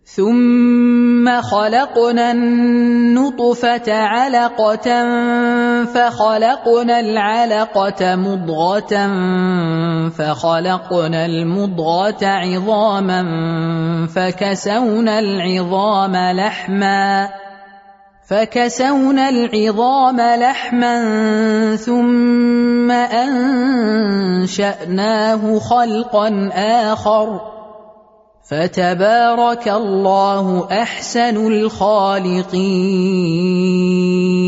ثم خلقنا النطفة علقة فخلقنا العلقة مضغة فخلقنا المضغة عظاما فكسونا العظام لحما ثم أنشأناه خلقا آخر فتبارك الله أحسن الخالقين.